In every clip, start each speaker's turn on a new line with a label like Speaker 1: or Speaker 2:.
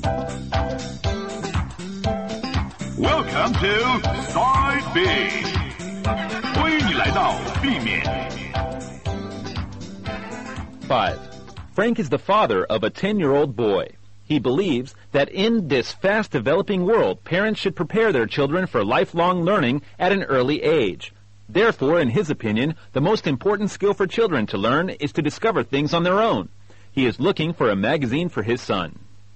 Speaker 1: Welcome to Side B， 欢迎你来到 B 面。
Speaker 2: 5. Frank is the father of a 10-year-old boy. He believes that in this fast-developing world, parents should prepare their children for lifelong learning at an early age. Therefore, in his opinion, the most important skill for children to learn is to discover things on their own. He is looking for a magazine for his son.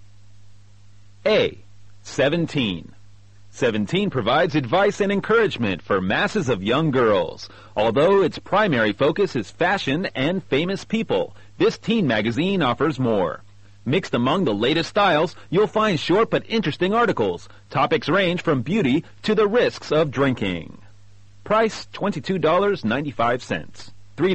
Speaker 2: A. 17. 17 provides advice and encouragement for masses of young girls. Although its primary focus is fashion and famous people, this teen magazine offers more. Mixed among the latest styles, you'll find short but interesting articles. Topics range from beauty to the risks of drinking. Price $22.95.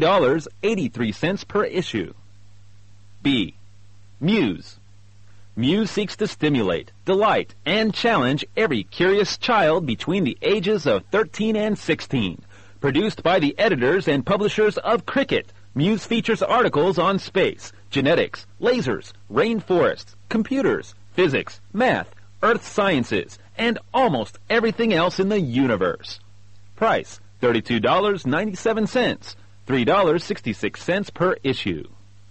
Speaker 2: $3.83 per issue. B. Muse. Muse seeks to stimulate, delight, and challenge every curious child between the ages of 13 and 16. Produced by the editors and publishers of Cricket, Muse features articles on space, genetics, lasers, rainforests, computers, physics, math, earth sciences, and almost everything else in the universe. Price $32.97, $3.66 per issue.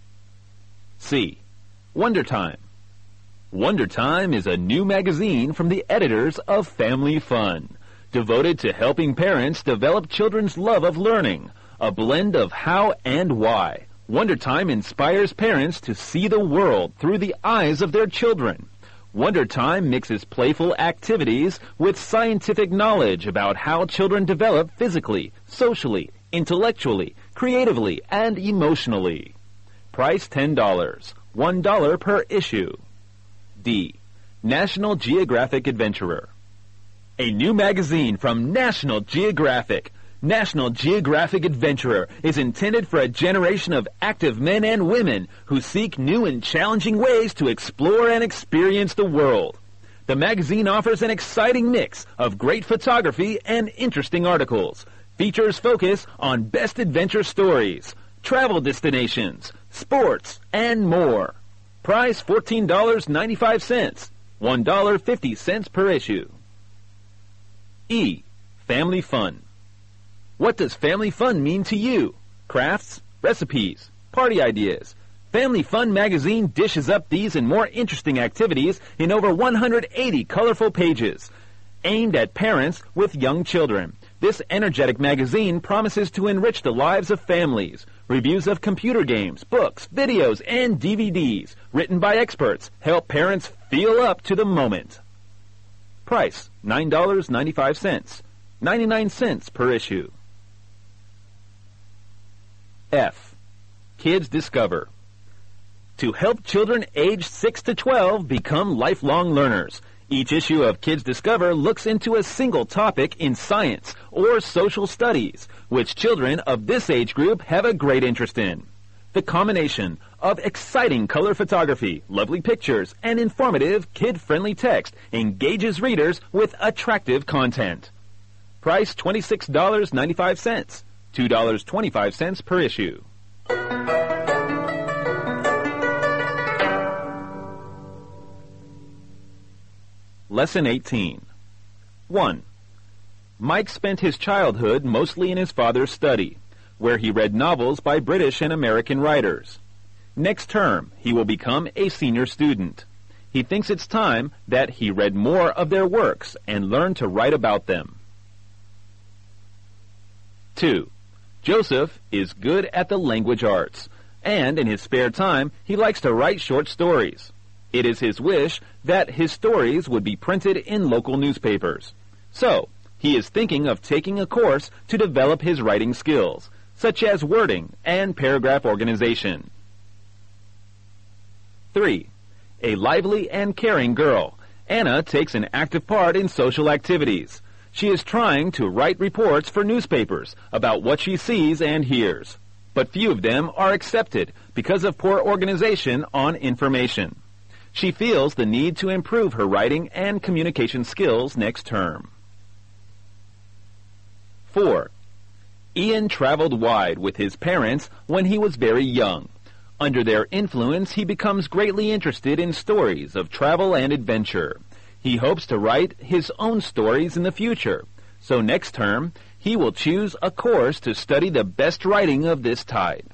Speaker 2: C. Wonder Time. Wonder Time is a new magazine from the editors of Family Fun, devoted to helping parents develop children's love of learning, a blend of how and why. Wonder Time inspires parents to see the world through the eyes of their children. Wonder Time mixes playful activities with scientific knowledge about how children develop physically, socially, intellectually, creatively, and emotionally. Price $10, $1 per issue. D. National Geographic Adventurer. A new magazine from National Geographic. National Geographic Adventurer is intended for a generation of active men and women who seek new and challenging ways to explore and experience the world. The magazine offers an exciting mix of great photography and interesting articles. Features focus on best adventure stories, travel destinations, sports, and more. Price $14.95, $1.50 per issue. E. Family Fun. What does Family Fun mean to you? Crafts, recipes, party ideas. Family Fun magazine dishes up these and more interesting activities in over 180 colorful pages. Aimed at parents with young children, this energetic magazine promises to enrich the lives of families. Reviews of computer games, books, videos, and DVDs, written by experts, help parents feel up to the moment. Price $9.95, 99 cents per issue. F. Kids Discover. To help children aged 6 to 12 become lifelong learners, each issue of Kids Discover looks into a single topic in science or social studies, which children of this age group have a great interest in. The combination of exciting color photography, lovely pictures, and informative, kid-friendly text engages readers with attractive content. Price $26.95, $2.25 per issue. Lesson 18. 1. Mike spent his childhood mostly in his father's study, where he read novels by British and American writers. Next term, he will become a senior student. He thinks it's time that he read more of their works and learned to write about them. 2. Joseph is good at the language arts, and in his spare time, he likes to write short stories. It is his wish that his stories would be printed in local newspapers. So, he is thinking of taking a course to develop his writing skills, such as wording and paragraph organization. 3. A lively and caring girl, Anna takes an active part in social activities. She is trying to write reports for newspapers about what she sees and hears, but few of them are accepted because of poor organization on information. She feels the need to improve her writing and communication skills next term. 4. Ian traveled wide with his parents when he was very young. Under their influence, he becomes greatly interested in stories of travel and adventure. He hopes to write his own stories in the future. So next term, he will choose a course to study the best writing of this type.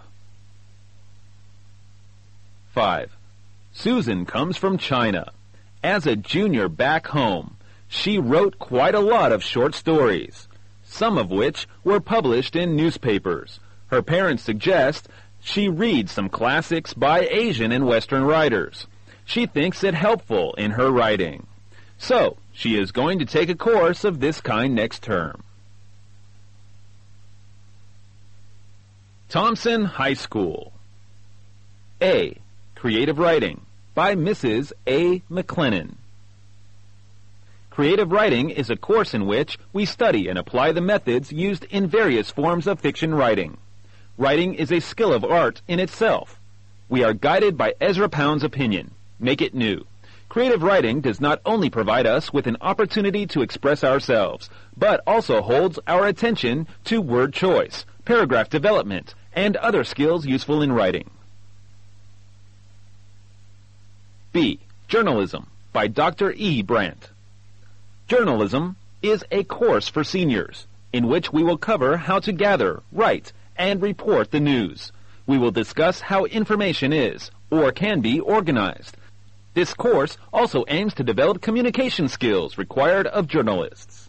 Speaker 2: 5. Susan comes from China. As a junior back home, she wrote quite a lot of short stories, some of which were published in newspapers. Her parents suggest she read some classics by Asian and Western writers. She thinks it helpful in her writing. So, she is going to take a course of this kind next term. Thompson High School. A. Creative Writing by Mrs. A. McLennan. Creative writing is a course in which we study and apply the methods used in various forms of fiction writing. Writing is a skill of art in itself. We are guided by Ezra Pound's opinion. Make it new. Creative writing does not only provide us with an opportunity to express ourselves, but also holds our attention to word choice, paragraph development, and other skills useful in writing. B. Journalism by Dr. E. Brandt. Journalism is a course for seniors in which we will cover how to gather, write, and report the news. We will discuss how information is or can be organized. This course also aims to develop communication skills required of journalists.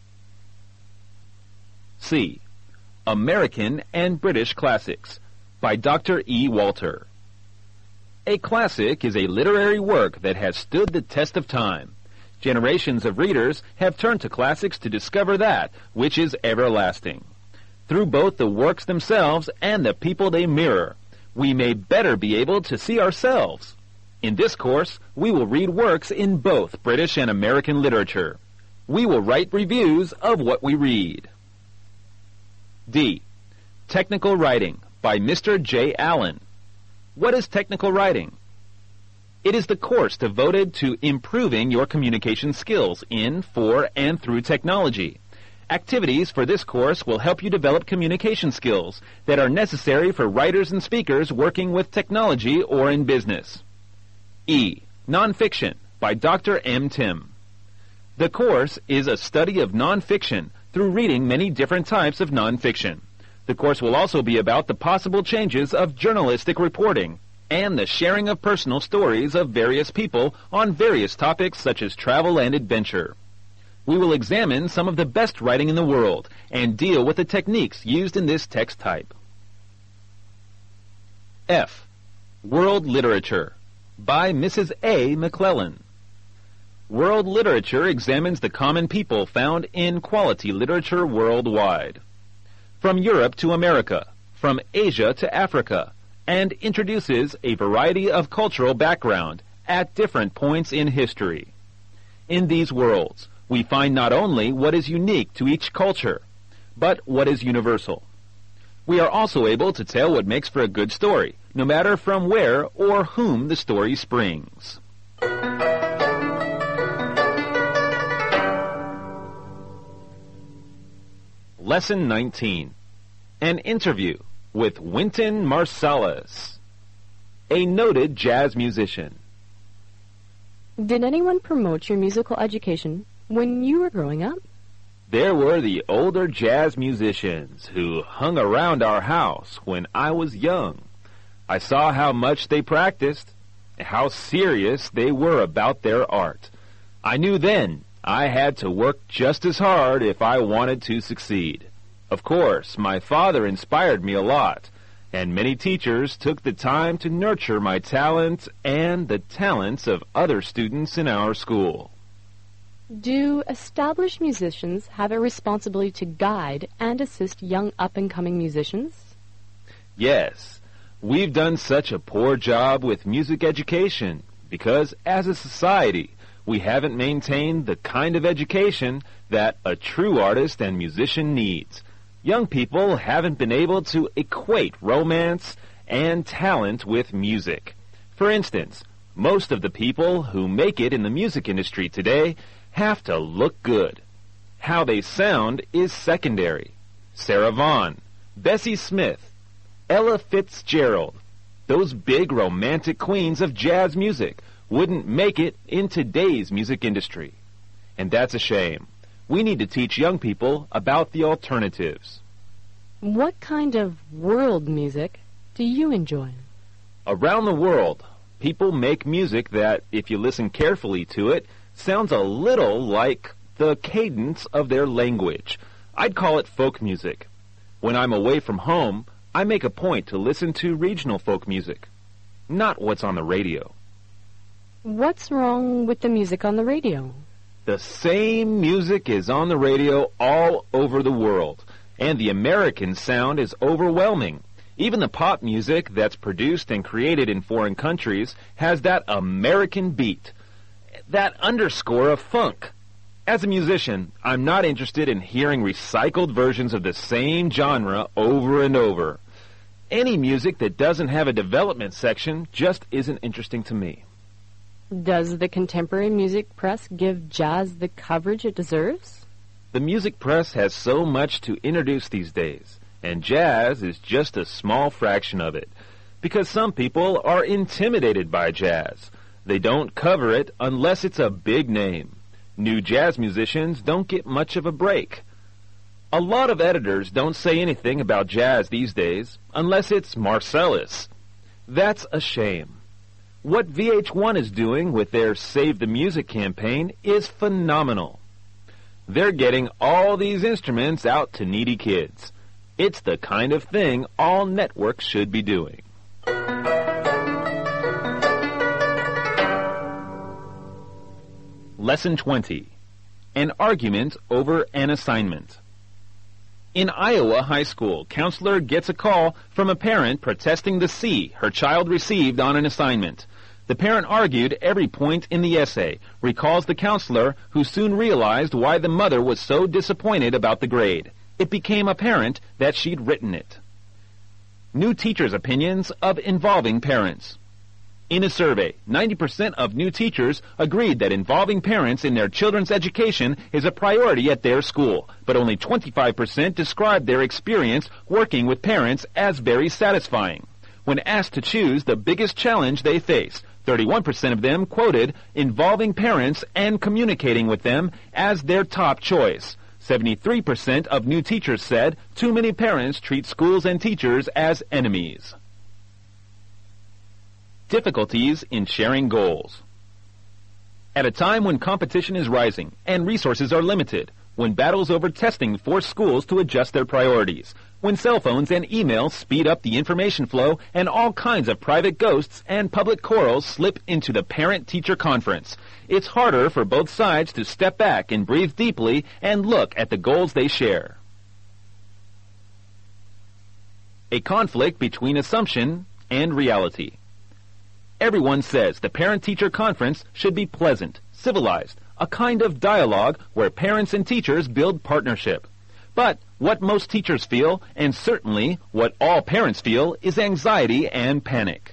Speaker 2: C. American and British Classics by Dr. E. Walter. A classic is a literary work that has stood the test of time. Generations of readers have turned to classics to discover that which is everlasting. Through both the works themselves and the people they mirror, we may better be able to see ourselves. In this course, we will read works in both British and American literature. We will write reviews of what we read. D. Technical Writing by Mr. J. Allen. What is technical writing? It is the course devoted to improving your communication skills in, for, and through technology. Activities for this course will help you develop communication skills that are necessary for writers and speakers working with technology or in business. E. Nonfiction by Dr. M. Tim. The course is a study of nonfiction through reading many different types of nonfiction. The course will also be about the possible changes of journalistic reporting and the sharing of personal stories of various people on various topics such as travel and adventure. We will examine some of the best writing in the world and deal with the techniques used in this text type. F. World Literature by Mrs. A. McClellan. World literature examines the common people found in quality literature worldwide, from Europe to America, from Asia to Africa, and introduces a variety of cultural background at different points in history. In these worlds, we find not only what is unique to each culture, but what is universal. We are also able to tell what makes for a good story, no matter from where or whom the story springs. Lesson 19. An interview with Wynton Marsalis, a noted jazz musician.
Speaker 3: Did anyone promote your musical education when you were growing up?
Speaker 2: There were the older jazz musicians who hung around our house when I was young. I saw how much they practiced, how serious they were about their art. I knew then I had to work just as hard if I wanted to succeed. Of course, my father inspired me a lot, and many teachers took the time to nurture my talent and the talents of other students in our school.
Speaker 3: Do established musicians have a responsibility to guide and assist young up-and-coming musicians?
Speaker 2: Yes. We've done such a poor job with music education because, as a society, we haven't maintained the kind of education that a true artist and musician needs. Young people haven't been able to equate romance and talent with music. For instance, most of the people who make it in the music industry today have to look good. How they sound is secondary. Sarah Vaughan, Bessie Smith, Ella Fitzgerald, those big romantic queens of jazz music, wouldn't make it in today's music industry. And that's a shame. We need to teach young people about the alternatives.
Speaker 3: What kind of world music do you enjoy?
Speaker 2: Around the world, people make music that, if you listen carefully to it, sounds a little like the cadence of their language. I'd call it folk music. When I'm away from home, I make a point to listen to regional folk music, not what's on the radio.
Speaker 3: What's wrong with the music on the radio?
Speaker 2: The same music is on the radio all over the world, and the American sound is overwhelming. Even the pop music that's produced and created in foreign countries has that American beat, that underscore of funk. As a musician, I'm not interested in hearing recycled versions of the same genre over and over. Any music that doesn't have a development section just isn't interesting to me.
Speaker 3: Does the contemporary music press give jazz the coverage it deserves?
Speaker 2: The music press has so much to introduce these days, and jazz is just a small fraction of it, because some people are intimidated by jazz. They don't cover it unless it's a big name. New jazz musicians don't get much of a break. A lot of editors don't say anything about jazz these days unless it's Marcellus. That's a shame. What VH1 is doing with their Save the Music campaign is phenomenal. They're getting all these instruments out to needy kids. It's the kind of thing all networks should be doing. Lesson 20. An argument over an assignment. In Iowa High School, counselor gets a call from a parent protesting the C her child received on an assignment. The parent argued every point in the essay, recalls the counselor, who soon realized why the mother was so disappointed about the grade. It became apparent that she'd written it. New teachers' opinions of involving parents. In a survey, 90% of new teachers agreed that involving parents in their children's education is a priority at their school, but only 25% described their experience working with parents as very satisfying. When asked to choose the biggest challenge they face, 31% of them quoted involving parents and communicating with them as their top choice. 73% of new teachers said too many parents treat schools and teachers as enemies. Difficulties in sharing goals. At a time when competition is rising and resources are limited, when battles over testing force schools to adjust their priorities, when cell phones and emails speed up the information flow and all kinds of private ghosts and public quarrels slip into the parent-teacher conference, it's harder for both sides to step back and breathe deeply and look at the goals they share. A conflict between assumption and reality. Everyone says the parent-teacher conference should be pleasant, civilized, a kind of dialogue where parents and teachers build partnership. But what most teachers feel, and certainly what all parents feel, is anxiety and panic.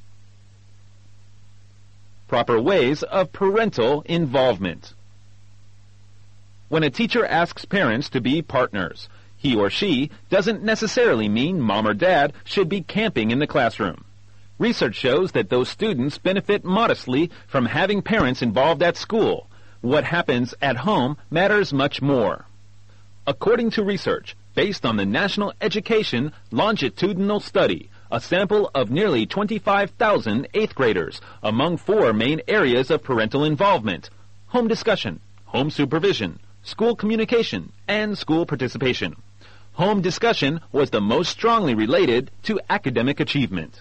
Speaker 2: Proper ways of parental involvement. When a teacher asks parents to be partners, he or she doesn't necessarily mean mom or dad should be camping in the classroom. Research shows that those students benefit modestly from having parents involved at school. What happens at home matters much more. According to research based on the National Education Longitudinal Study, a sample of nearly 25,000 eighth graders among four main areas of parental involvement: home discussion, home supervision, school communication, and school participation. Home discussion was the most strongly related to academic achievement.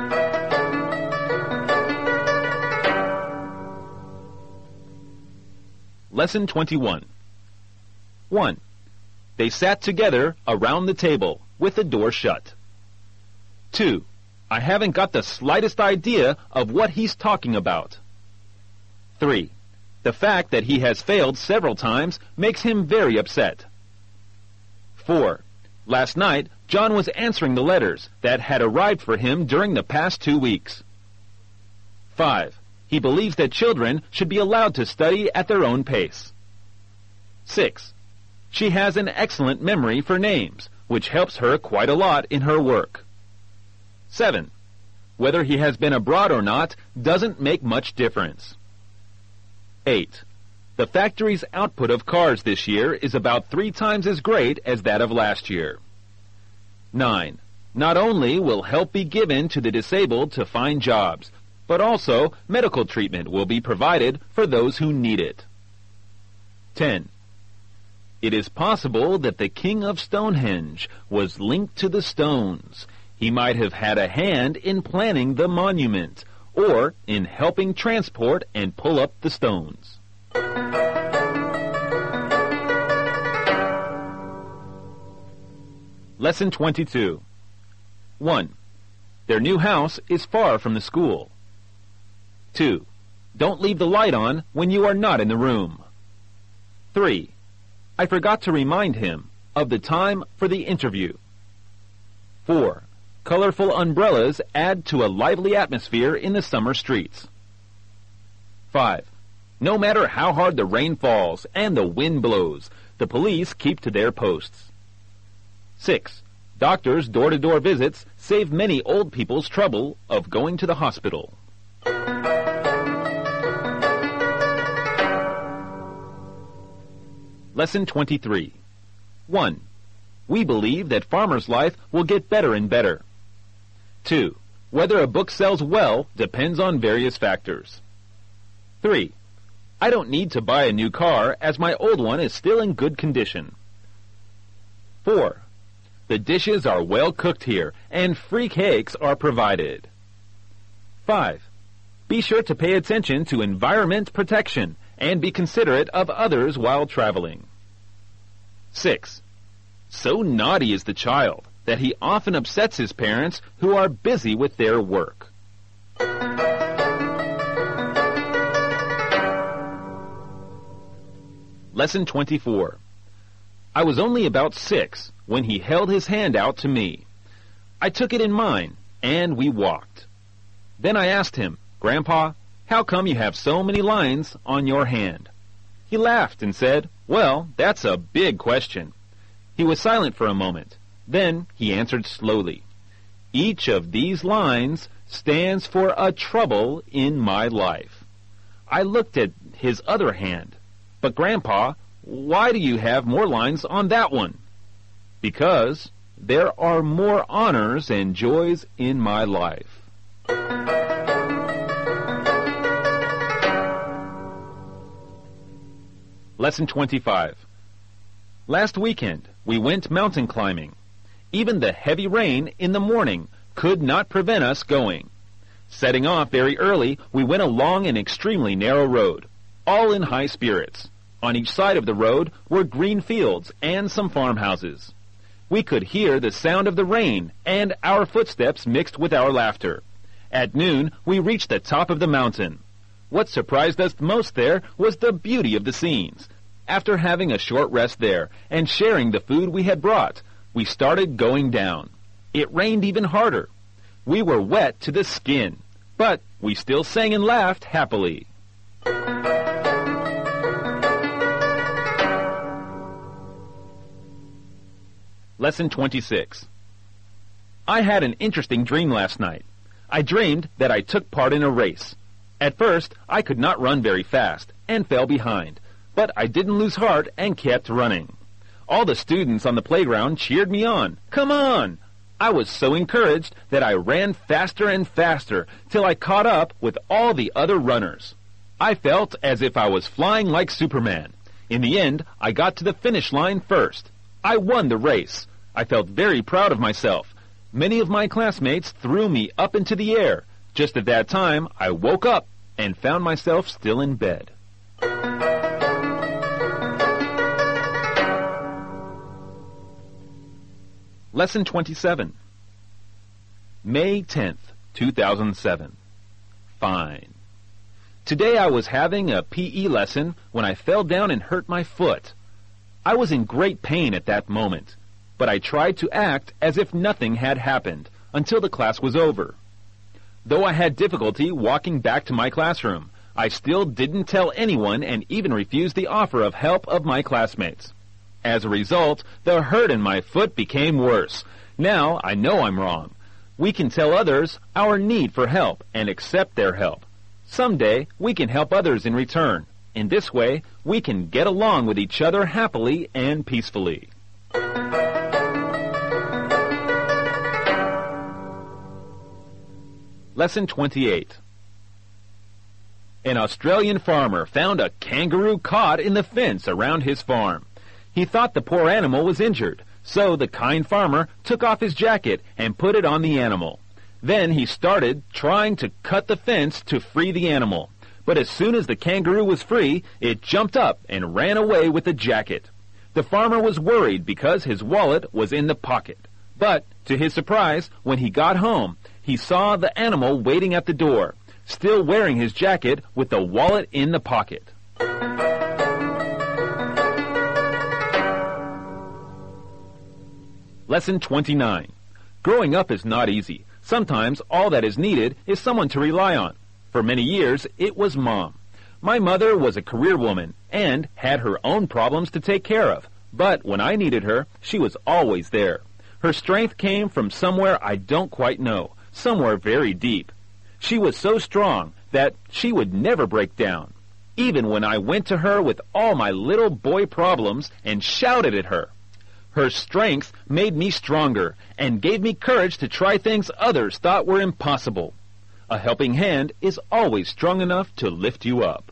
Speaker 2: Lesson 21. 1. They sat together around the table with the door shut. 2. I haven't got the slightest idea of what he's talking about. 3. The fact that he has failed several times makes him very upset. 4. Last night, John was answering the letters that had arrived for him during the past 2 weeks. 5. He believes that children should be allowed to study at their own pace. 6. She has an excellent memory for names, which helps her quite a lot in her work. 7. Whether he has been abroad or not doesn't make much difference. 8. The factory's output of cars this year is about 3 times as great as that of last year. 9. Not only will help be given to the disabled to find jobs, but also medical treatment will be provided for those who need it. 10. It is possible that the king of Stonehenge was linked to the stones. He might have had a hand in planning the monument, or in helping transport and pull up the stones. Lesson 22. 1. Their new house is far from the school. 2. Don't leave the light on when you are not in the room. 3. I forgot to remind him of the time for the interview. 4. Colorful umbrellas add to a lively atmosphere in the summer streets. 5. No matter how hard the rain falls and the wind blows, the police keep to their posts. 6. Doctors' door-to-door visits save many old people's trouble of going to the hospital. Lesson 23. 1. We believe that farmer's life will get better and better. 2. Whether a book sells well depends on various factors. 3. I don't need to buy a new car as my old one is still in good condition. 4. The dishes are well cooked here and free cakes are provided. 5. Be sure to pay attention to environment protection and be considerate of others while traveling. 6. So naughty is the child that he often upsets his parents who are busy with their work. Lesson 24. I was only about 6 when he held his hand out to me. I took it in mine, and we walked. Then I asked him, "Grandpa, how come you have so many lines on your hand?" He laughed and said, "Well, that's a big question." He was silent for a moment. Then he answered slowly, "Each of these lines stands for a trouble in my life." I looked at his other hand. "But Grandpa, why do you have more lines on that one?" "Because there are more honors and joys in my life." Lesson 25. Last weekend, we went mountain climbing. Even the heavy rain in the morning could not prevent us going. Setting off very early, we went along an extremely narrow road, all in high spirits. On each side of the road were green fields and some farmhouses. We could hear the sound of the rain and our footsteps mixed with our laughter. At noon, we reached the top of the mountain. What surprised us most there was the beauty of the scenes. After having a short rest there and sharing the food we had brought, we started going down. It rained even harder. We were wet to the skin, but we still sang and laughed happily. Lesson 26. I had an interesting dream last night. I dreamed that I took part in a race. At first, I could not run very fast and fell behind, but I didn't lose heart and kept running. All the students on the playground cheered me on. "Come on!" I was so encouraged that I ran faster and faster till I caught up with all the other runners. I felt as if I was flying like Superman. In the end, I got to the finish line first. I won the race. I felt very proud of myself. Many of my classmates threw me up into the air. Just at that time, I woke up and found myself still in bed. Lesson 27. May 10th, 2007. Fine. Today I was having a PE lesson when I fell down and hurt my foot. I was in great pain at that moment, but I tried to act as if nothing had happened until the class was over. Though I had difficulty walking back to my classroom, I still didn't tell anyone and even refused the offer of help of my classmates. As a result, the hurt in my foot became worse. Now I know I'm wrong. We can tell others our need for help and accept their help. Someday, we can help others in return. In this way, we can get along with each other happily and peacefully. Lesson 28. An Australian farmer found a kangaroo caught in the fence around his farm. He thought the poor animal was injured, so the kind farmer took off his jacket and put it on the animal. Then he started trying to cut the fence to free the animal. But as soon as the kangaroo was free, it jumped up and ran away with the jacket. The farmer was worried because his wallet was in the pocket. But, to his surprise, when he got home, he saw the animal waiting at the door, still wearing his jacket with the wallet in the pocket. Lesson 29. Growing up is not easy. Sometimes all that is needed is someone to rely on. For many years, it was Mom. My mother was a career woman and had her own problems to take care of. But when I needed her, she was always there. Her strength came from somewhere I don't quite know, somewhere very deep. She was so strong that she would never break down. Even when I went to her with all my little boy problems and shouted at her. Her strength made me stronger and gave me courage to try things others thought were impossible. A helping hand is always strong enough to lift you up.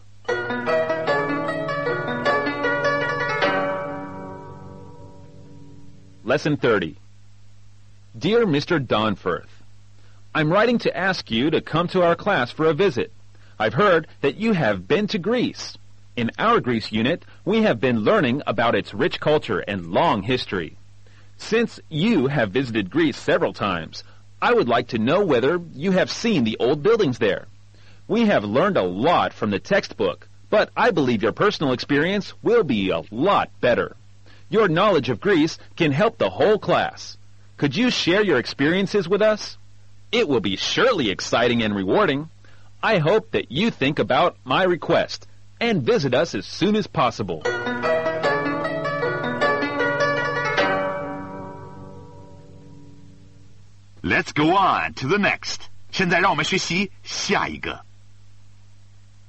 Speaker 2: Lesson 30. Dear Mr. Donforth, I'm writing to ask you to come to our class for a visit. I've heard that you have been to Greece. In our Greece unit, we have been learning about its rich culture and long history. Since you have visited Greece several times, I would like to know whether you have seen the old buildings there. We have learned a lot from the textbook, but I believe your personal experience will be a lot better. Your knowledge of Greece can help the whole class. Could you share your experiences with us? It will be surely exciting and rewarding. I hope that you think about my request and visit us as soon as possible.
Speaker 1: Let's go on to the next. 现在让我们学习下一个。